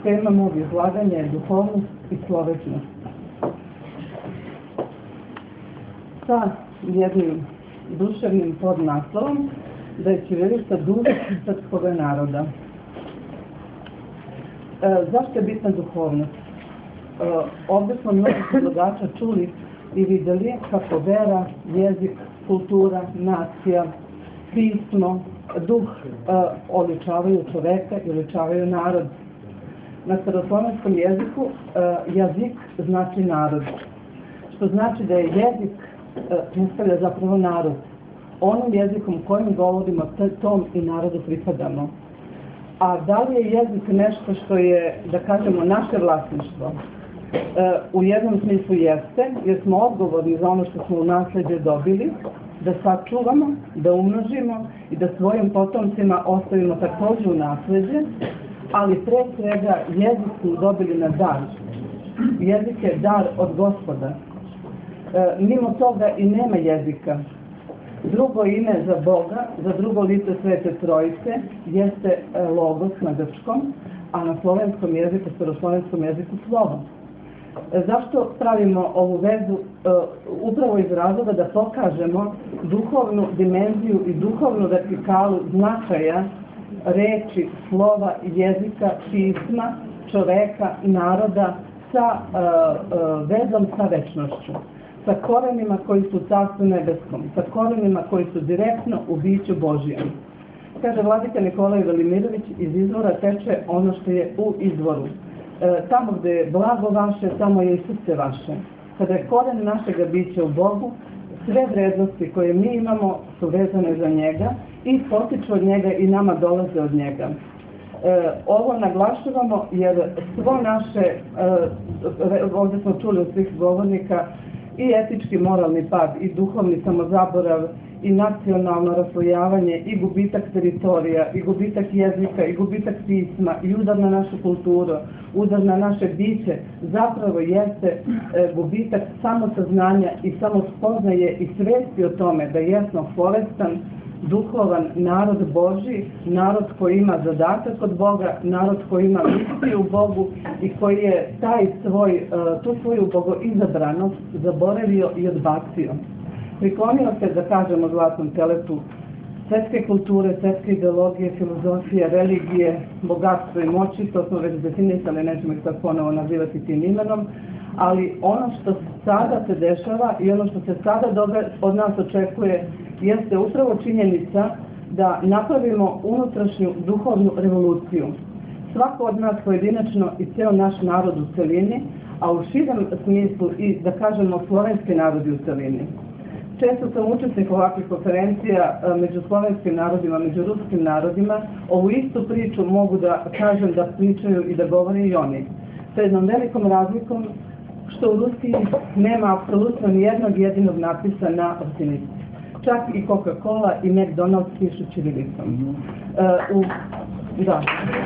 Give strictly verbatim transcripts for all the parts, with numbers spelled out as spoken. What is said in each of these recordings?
tema mog izlaganja je duhovnost i slovesnost. Sa jednim duševnim podnaslovom da je ćirilica duh srpskog naroda. E, zašto je bitna duhovnost? E, ovdje smo mnogo predlagača čuli i vidjeli kako vera, jezik, kultura, nacija, pismo, duh e, oličavaju čoveka i oličavaju narod. Na staroslovenskom jeziku e, jezik znači narod, što znači da je jezik e, predstavlja zapravo narod. Onim jezikom kojim govorimo, tom i narodu pripadamo. A da li je jezik nešto što je, da kažemo, naše vlasništvo? E, u jednom smislu jeste, jer smo odgovorni za ono što smo u nasleđe dobili, da sačuvamo, da umnožimo i da svojim potomcima ostavimo također u nasleđe, ali pre svega jezik smo dobili na dar. Jezik je dar od Gospoda. E, mimo toga i nema jezika. Drugo ime za Boga, za drugo lice Svete Trojice, jeste logos na grčkom, a na slovenskom jeziku, staroslovenskom jeziku slovo. Zašto pravimo ovu vezu? Upravo iz razloga da pokažemo duhovnu dimenziju i duhovnu vertikalu značaja reči, slova, jezika, pisma, čoveka, naroda sa vezom sa večnošću, sa korenima koji su u Carstvu nebeskom, sa korenima koji su direktno u biću Božijem. Kaže vladika Nikolaj Velimirović, iz izvora teče ono što je u izvoru. E, tamo gde je blago vaše, tamo je i srce vaše. Kada je koren našega bića u Bogu, sve vrednosti koje mi imamo su vezane za njega i potiču od njega i nama dolaze od njega. E, ovo naglašavamo jer svo naše, e, ovdje smo čuli od svih govornika, i etički moralni pad, i duhovni samozaborav, i nacionalno raslojavanje, i gubitak teritorija, i gubitak jezika, i gubitak pisma, i udar na našu kulturu, udar na naše biće, zapravo jeste e, gubitak samosaznanja i samospoznaje i svesti o tome da jesmo bolestan, duhovan narod Božji, narod koji ima zadatak od Boga, narod koji ima misiju u Bogu i koji je taj svoj, tu svoju bogoizabranost zaboravio i odbacio. Priklonio se, da kažemo, zlatnom teletu svetske kulture, svetske ideologije, filozofije, religije, bogatstvo i moći, to smo već definisali, nećemo ih sad ponovo nazivati tim imenom, ali ono što sada se dešava i ono što se sada od nas očekuje jeste upravo činjenica da napravimo unutrašnju duhovnu revoluciju. Svako od nas pojedinačno i ceo naš narod u celini, a u širem smislu i, da kažemo, slovenski narodi u celini. Često sam učesnik ovakvih konferencija među slovenskim narodima, među ruskim narodima. Ovu istu priču mogu da kažem da pričaju i da govore i oni. Sa jednom velikom razlikom što u Rusiji nema apsolutno ni jednog jedinog napisa na latinici. Čak i Coca-Cola i McDonald's pišu ćirilicom. Uh, u, da.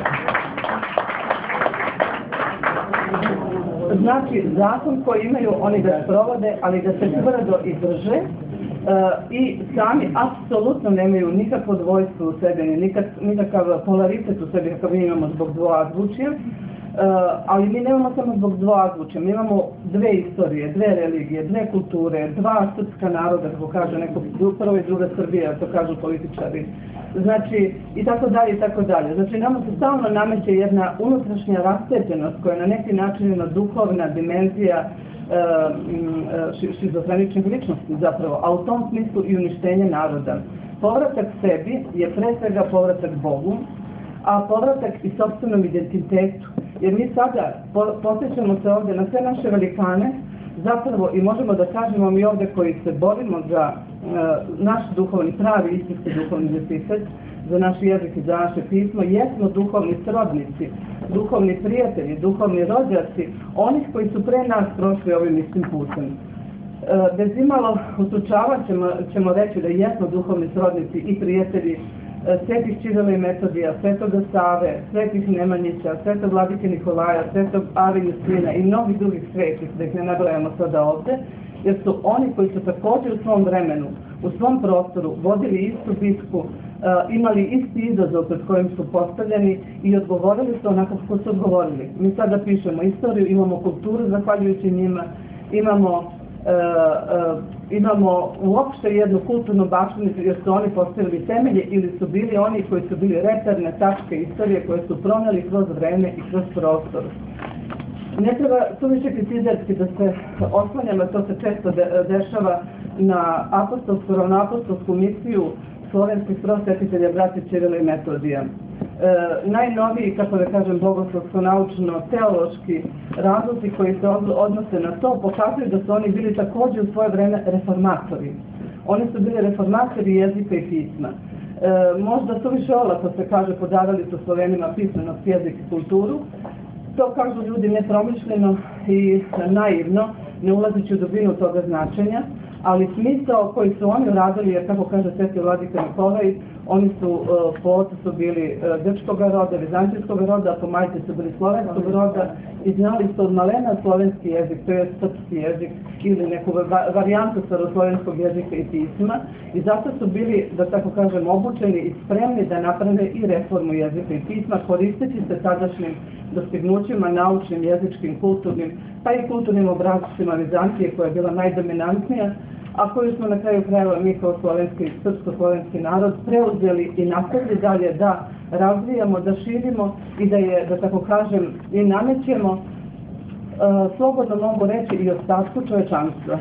Znači, zakon koji imaju, oni ga sprovode, ali da se tvrdo i drže uh, i sami apsolutno nemaju nikakvo dvojstvo u sebi, nikak, nikakav polaritet u sebi kakav mi imamo zbog dvoazvučja. Uh, ali mi nemamo samo zbog dvoazvučja, mi imamo dve istorije, dve religije, dve kulture, dva srpska naroda, kako kaže neko, prvo i druga Srbija, to kažu političari. Znači, i tako dalje, i tako dalje. Znači, nama se stalno nameće jedna unutrašnja rastepljenost koja je na neki način jedna duhovna dimenzija uh, šizofreničnih ličnosti zapravo, a u tom smislu i uništenje naroda. Povratak sebi je pre svega povratak Bogu, a povratak i sopstvenom identitetu. Jer mi sada posjećamo se ovdje na sve naše velikane, zapravo i možemo da kažemo mi ovdje koji se borimo za uh, naš duhovni, pravi istinski duhovni identitet, za naš jezik i za naše pismo, jesmo duhovni srodnici, duhovni prijatelji, duhovni rođaci, onih koji su pre nas prošli ovim istim putem. Uh, bez imalo utučava ćemo, ćemo reći da jesmo duhovni srodnici i prijatelji svetih Čirila i Metodija, svetoga Save, svetih Nemanjića, svetog vladike Nikolaja, svetog Ave Justina i mnogih drugih svetih, da ih ne nabrajamo sada ovde, jer su oni koji su također u svom vremenu, u svom prostoru, vodili istu bitku imali isti izazov pred kojim su postavljeni i odgovorili su onako kako su odgovorili. Mi sada pišemo istoriju, imamo kulturu zahvaljujući njima, imamo E, e, imamo uopšte jednu kulturnu baštinicu jer su oni postavili temelje ili su bili oni koji su bili reperne tačke istorije koje su proneli kroz vreme i kroz prostor. Ne treba suviše kritizerski da se oslanjamo, to se često de, dešava na apostolsku, ravnoapostolsku misiju slovenskih prosvetitelja braće Ćirila i Metodija. E, najnoviji, kako da kažem, bogoslovsko-naučno-teološki razlozi koji se odnose na to pokazuju da su oni bili također u svoje vreme reformatori. Oni su bili reformatori jezika i pisma. E, možda su više olako se kaže podavali su Slovenima pismenost, jezik i kulturu. To kažu ljudi nepromišljeno i naivno, ne ulazeći u dubinu toga značenja, ali smisao koji su oni uradili, jer kako kaže sveti vladika Nikolaj, oni su po ocu su bili grčkog roda, vizantijskog roda, a po majci su bili slovenskog roda i znali su od malena slovenski jezik, to je srpski jezik ili neku varijantu staroslovenskog jezika i pisma i zato su bili, da tako kažem, obučeni i spremni da naprave i reformu jezika i pisma koristeći se tadašnjim dostignućima, naučnim, jezičkim, kulturnim, pa i kulturnim obrazcima Vizantije koja je bila najdominantnija, a koju smo na kraju krajeva mi kao slovenski, srpsko-slovenski narod preuzeli i nastavili dalje da razvijamo, da širimo i da je, da tako kažem, i namećemo, e, slobodno mogu reći i ostatku čovečanstva.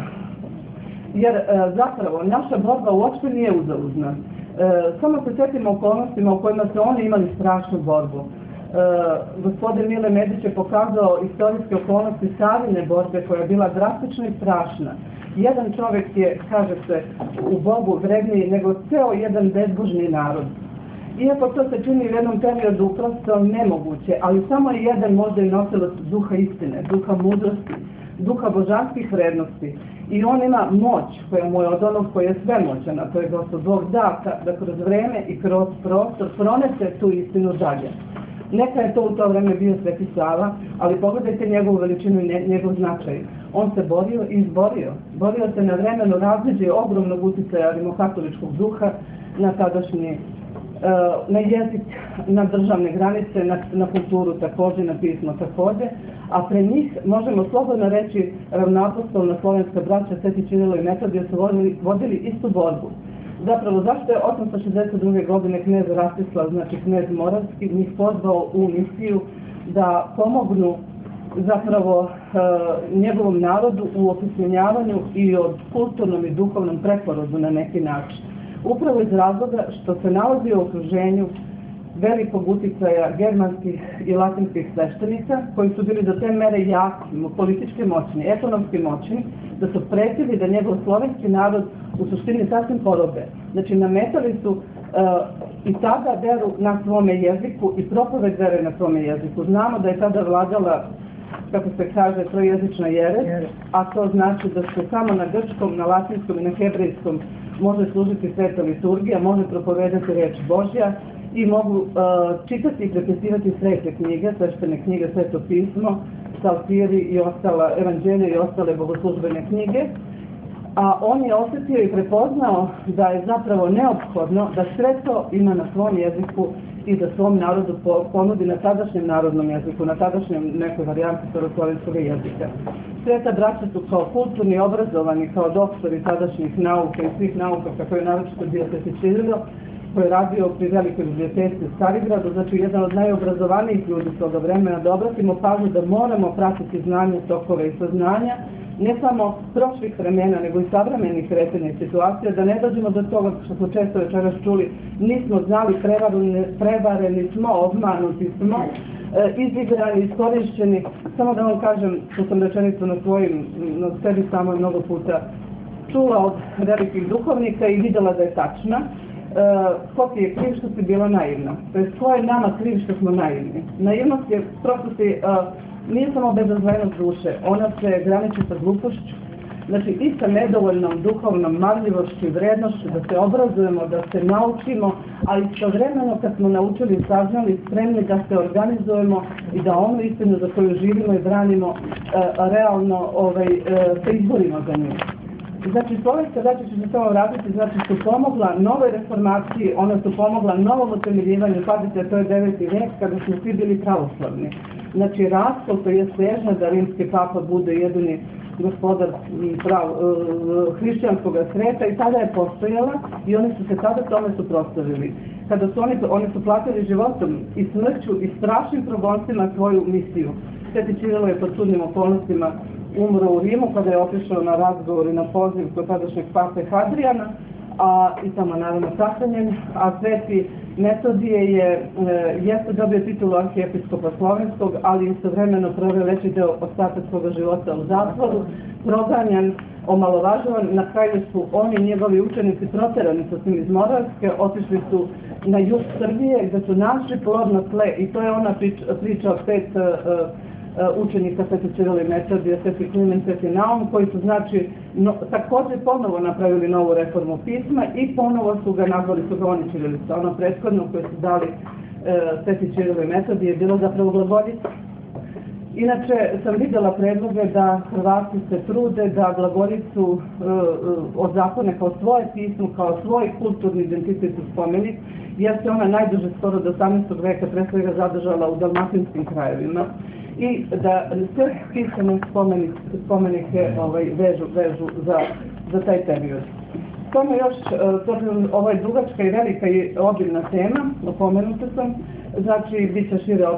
Jer e, zapravo naša borba uopšte nije uzaludna. E, samo se sjetimo okolnostima u kojima su oni imali strašnu borbu. Uh, gospodin Mile Medić je pokazao istorijske okolnosti Savine borbe koja je bila drastična i strašna. Jedan čovjek je, kaže se, u Bogu vredniji nego ceo jedan bezbožni narod. Iako to se čini u jednom periodu prosto nemoguće, ali samo je jedan možda i nosilac duha istine, duha mudrosti, duha božanskih vrednosti. I on ima moć koja mu je od onog koji je svemoćan, a to je Gospod Bog da, da kroz vreme i kroz prostor pronese tu istinu dalje. Neka je to u to vreme bio Sveti Sava, ali pogledajte njegovu veličinu i njegov značaj. On se borio i izborio. Borio se na vremenu razliđe ogromnog uticaja rimokatoličkog duha na tadašnji, na jezik, na državne granice, na, na kulturu također, na pismo također, a pre njih možemo slobodno reći ravnoapostolna slovenska braća Sveti Ćirilo i Metodije su vodili, vodili istu borbu. Zapravo, zašto je osamsto šezdeset druge godine knez Rastislav, znači knez Moravski, njih pozvao u misiju da pomognu zapravo e, njegovom narodu u opismenjavanju i od kulturnom i duhovnom preporodu na neki način. Upravo iz razloga što se nalazi u okruženju velikog uticaja germanskih i latinskih sveštenika koji su bili do te mere jaki, politički moćni, ekonomski moćni, da su pretili da njegov slovenski narod u suštini sasvim porobe. Znači, nametali su uh, i tada veru na svome jeziku i propoved vere na svome jeziku. Znamo da je tada vladala, kako se kaže, trojezična jeres, a to znači da se samo na grčkom, na latinskom i na hebrejskom može služiti sveta liturgija, može propovedati reč Božja i mogu uh, čitati i prepisivati svete knjige, sveštene knjige, sveto pismo, psaltiri i ostala evanđelje i ostale bogoslužbene knjige. A on je osjetio i prepoznao da je zapravo neophodno da sve to ima na svom jeziku i da svom narodu ponudi na tadašnjem narodnom jeziku, na tadašnjem nekoj varijanti staroslovenskog jezika. Sveta braća su kao kulturni, obrazovani, kao doktori tadašnjih nauka i svih nauka, kako je naročito bio Sveti Ćirilo, koji je radio pri velikoj biblioteci u Starigradu, znači jedan od najobrazovanijih ljudi toga vremena, da obratimo pažnju da moramo pratiti znanje, tokove i saznanja, ne samo prošlih vremena, nego i savremenih kretanja i situacija, da ne dođemo do toga što smo često večeras čuli, nismo znali, prevareni, prevareni smo, obmanuti smo, e, izigrani, iskorišćeni. Samo da vam kažem, što sam rečenicu na svojim, na sebi samo mnogo puta čula od velikih duhovnika i vidjela da je tačna. Uh, ko ti je kriv što si bila naivna? To je ko je nama kriv što smo naivni? Naivnost je prosto si, uh, nije samo bezazlenost duše, ona se graniči sa glupošću, znači i sa nedovoljnom duhovnom marljivošću i vrednošću da se obrazujemo, da se naučimo, a istovremeno kad smo naučili i saznali, spremni da se organizujemo i da onu istinu za koju živimo i branimo uh, realno ovaj, uh, se izborimo za nju. Znači, slovenska, znači ću se samo vratiti, znači su pomogla novoj reformaciji, ona su pomogla novom utemeljivanju, pazite, to je deveti vek kada smo svi bili pravoslavni. Znači, raskol, to je težnja da rimski papa bude jedini gospodar prav, hrišćanskog sveta i tada je postojala i oni su se tada tome suprotstavili. Kada su oni, oni su platili životom i smrću i strašnim progonstvima svoju misiju. Sveti Cirilo je pod čudnim okolnostima umro u Rimu kada je otišao na razgovor i na poziv kod tadašnjeg pape Hadrijana, a i tamo naravno sahranjen, a Sveti Metodije je, e, jeste dobio titulu arhijepiskopa slovenskog, ali istovremeno proveo veći deo ostatak svoga života u zatvoru, proganjan, omalovažavan. Na kraju su oni i njegovi učenici proterani sa svim iz Moravske, otišli su na jug Srbije gde su našli plodno tle i to je ona priča, priča o pet e, učenika Sveti Cirila i Metodija, Sveti Klimen, Sveti Naum, koji su znači no, također ponovo napravili novu reformu pisma i ponovo su ga nazvali, su ga oni ćirilica. Ono prethodno koje su dali e, Sveti Cirila i Metodija je bilo zapravo glagoljica. Inače sam vidjela predloge da Hrvati se trude da glagoljicu e, odzakone kao svoje pismo, kao svoj kulturni identitet u spomenik, jer se ona najduže skoro do osamnaestog veka pre svega zadržala u dalmatinskim krajevima i da sve pisane spomenike ovaj, vežu, vežu za, za taj period. Samo još, ovo je dugačka i velika i obilna tema, opomenuta sam, znači bit će šire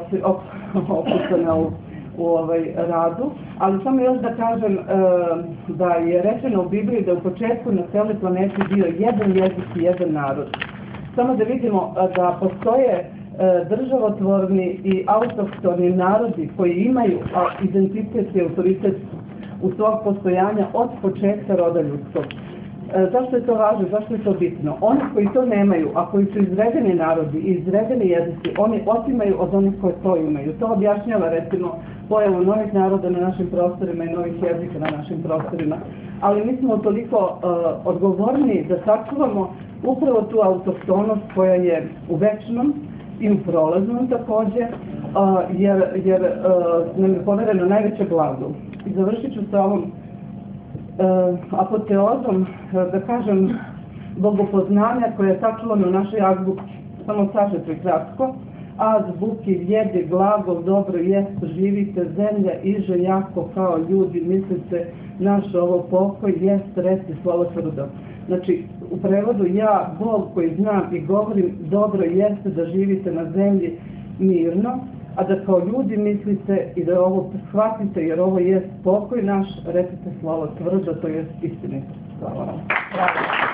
opisana u, u ovaj radu, ali samo još da kažem da je rečeno u Bibliji da u početku na celoj planeti bio jedan jezik i jedan narod. Samo da vidimo da postoje državotvorni i autohtoni narodi koji imaju identitet i autoritet u svog postojanja od početka roda ljudskog. Zašto je to važno? Zašto je to bitno? Oni koji to nemaju, a koji su izvedeni narodi i izvedeni jezici, oni otimaju od onih koji to imaju. To objašnjava recimo pojavu novih naroda na našim prostorima i novih jezika na našim prostorima. Ali mi smo toliko uh, odgovorni da sačuvamo upravo tu autohtonost koja je u večnom i u prolaznom također, uh, jer, jer uh, nam je povereno najveće blago. I završit ću sa ovom uh, apoteozom, uh, da kažem, bogopoznanja koje je sačuvano u našoj azbuki, samo sažeto i kratko. Azbuki vjedi glagol dobro jest, živite zemlja iže jako kao ljudi, mislite naš ovo pokoj jest, reci slovo tvrdo. Znači, u prevodu ja, Bog koji znam i govorim, dobro jeste da živite na zemlji mirno, a da kao ljudi mislite i da ovo shvatite, jer ovo jest pokoj naš, recite slovo tvrdo, to jest istinito. Hvala vam.